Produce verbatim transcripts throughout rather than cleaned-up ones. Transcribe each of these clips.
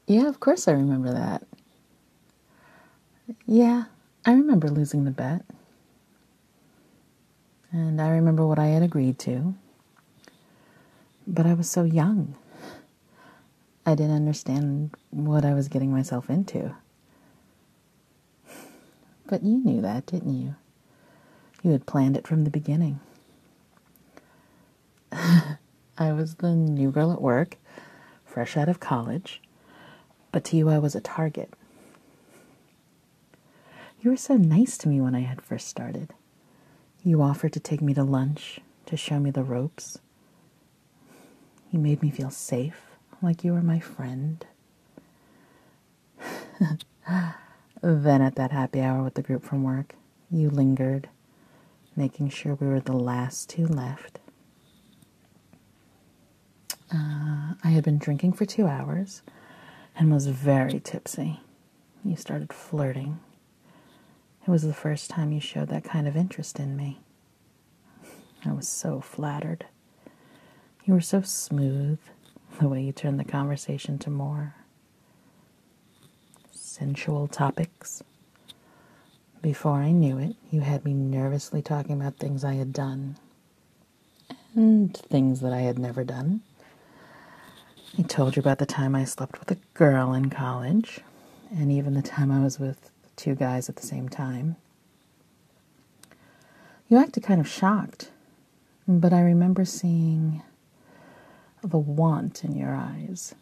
Yeah, of course I remember that. Yeah, I remember losing the bet. And I remember what I had agreed to. But I was so young. I didn't understand what I was getting myself into. But you knew that, didn't you? You had planned it from the beginning. I was the new girl at work, fresh out of college, but to you I was a target. You were so nice to me when I had first started. You offered to take me to lunch, to show me the ropes. You made me feel safe, like you were my friend. Then at that happy hour with the group from work, you lingered, making sure we were the last two left. Uh, I had been drinking for two hours and was very tipsy. You started flirting. It was the first time you showed that kind of interest in me. I was so flattered. You were so smooth, the way you turned the conversation to more sensual topics. Before I knew it, you had me nervously talking about things I had done and things that I had never done. I told you about the time I slept with a girl in college, and even the time I was with two guys at the same time. You acted kind of shocked, but I remember seeing the want in your eyes.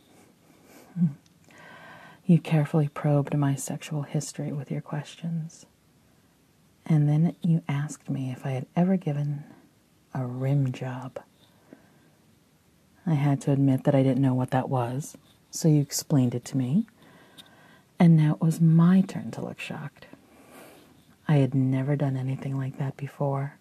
You carefully probed my sexual history with your questions, and then you asked me if I had ever given a rim job. I had to admit that I didn't know what that was, so you explained it to me, and now it was my turn to look shocked. I had never done anything like that before.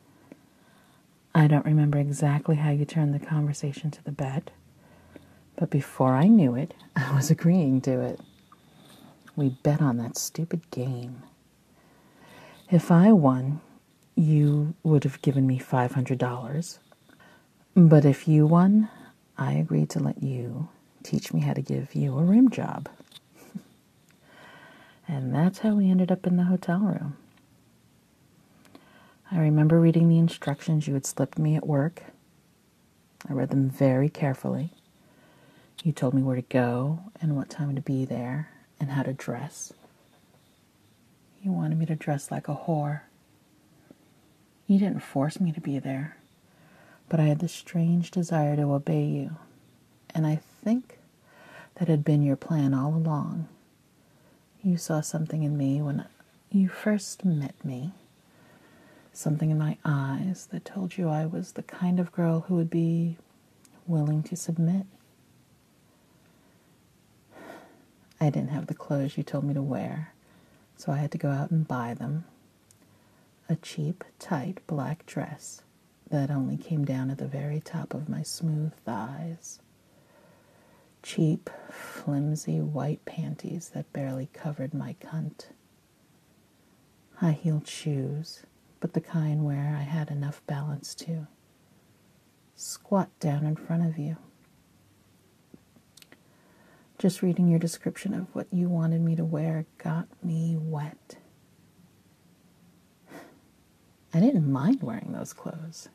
I don't remember exactly how you turned the conversation to the bet, but before I knew it, I was agreeing to it. We bet on that stupid game. If I won, you would have given me five hundred dollars. But if you won, I agreed to let you teach me how to give you a rim job. And that's how we ended up in the hotel room. I remember reading the instructions you had slipped me at work. I read them very carefully. You told me where to go and what time to be there and how to dress. You wanted me to dress like a whore. You didn't force me to be there, but I had this strange desire to obey you, and I think that had been your plan all along. You saw something in me when you first met me, something in my eyes that told you I was the kind of girl who would be willing to submit. I didn't have the clothes you told me to wear, so I had to go out and buy them. A cheap, tight black dress that only came down at the very top of my smooth thighs. Cheap, flimsy white panties that barely covered my cunt. High-heeled shoes, but the kind where I had enough balance to squat down in front of you. Just reading your description of what you wanted me to wear got me wet. I didn't mind wearing those clothes.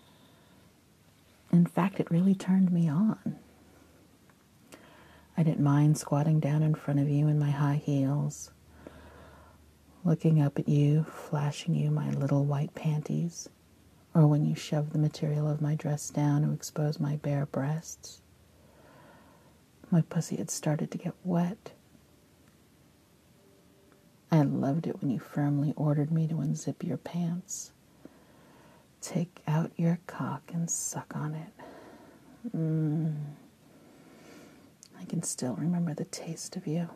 In fact, it really turned me on. I didn't mind squatting down in front of you in my high heels, looking up at you, flashing you my little white panties, or when you shoved the material of my dress down to expose my bare breasts. My pussy had started to get wet. I loved it when you firmly ordered me to unzip your pants, take out your cock and suck on it. Mm. I can still remember the taste of you.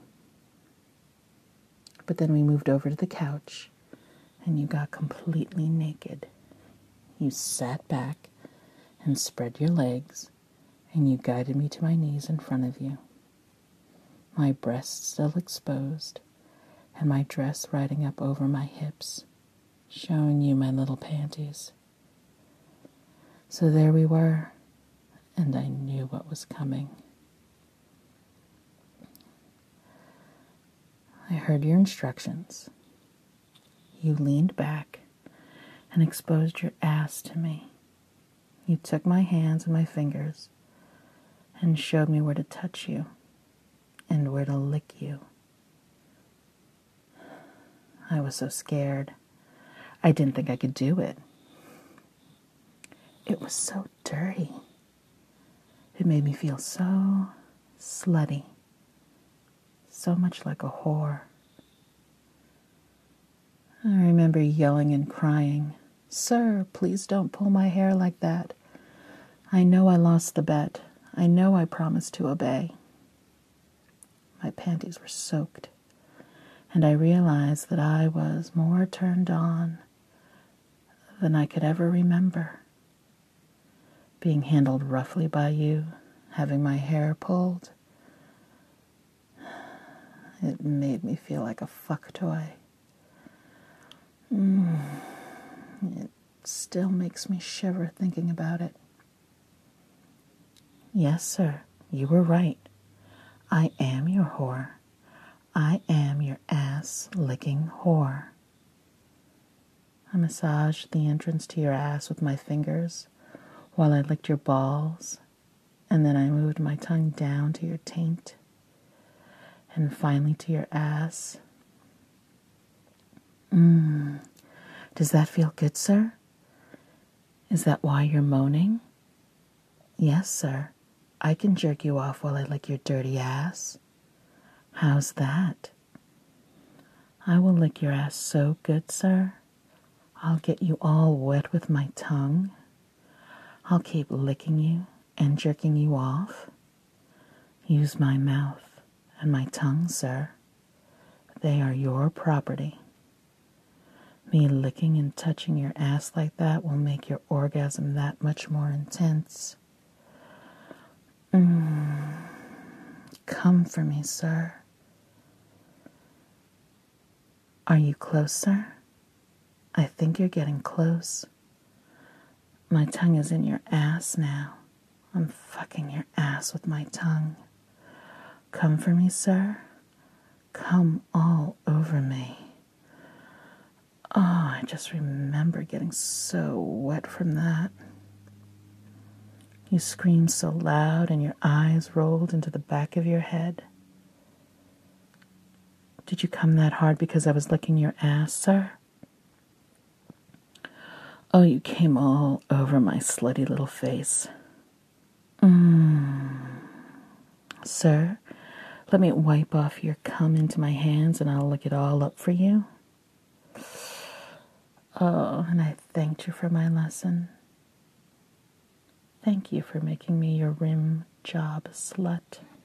But then we moved over to the couch, and you got completely naked. You sat back and spread your legs, and you guided me to my knees in front of you. My breasts still exposed, and my dress riding up over my hips, showing you my little panties. So there we were, and I knew what was coming. I heard your instructions. You leaned back and exposed your ass to me. You took my hands and my fingers and showed me where to touch you and where to lick you. I was so scared. I didn't think I could do it. It was so dirty. It made me feel so slutty, so much like a whore. I remember yelling and crying, "Sir, please don't pull my hair like that. I know I lost the bet. I know I promised to obey." My panties were soaked, and I realized that I was more turned on than I could ever remember. Being handled roughly by you, having my hair pulled, it made me feel like a fuck toy. Mm. It still makes me shiver thinking about it. Yes, sir, you were right. I am your whore. I am your ass-licking whore. I massaged the entrance to your ass with my fingers while I licked your balls, and then I moved my tongue down to your taint, and finally to your ass. Mmm. Does that feel good, sir? Is that why you're moaning? Yes, sir. I can jerk you off while I lick your dirty ass. How's that? I will lick your ass so good, sir. I'll get you all wet with my tongue. I'll keep licking you and jerking you off. Use my mouth and my tongue, sir. They are your property. Me licking and touching your ass like that will make your orgasm that much more intense. Mm. Come for me, sir. Are you close, sir? I think you're getting close. My tongue is in your ass now. I'm fucking your ass with my tongue. Come for me, sir. Come all over me. Oh, I just remember getting so wet from that. You screamed so loud and your eyes rolled into the back of your head. Did you come that hard because I was licking your ass, sir? Oh, you came all over my slutty little face. Mmm. Sir, let me wipe off your cum into my hands and I'll lick it all up for you. Oh, and I thanked you for my lesson. Thank you for making me your rim job slut.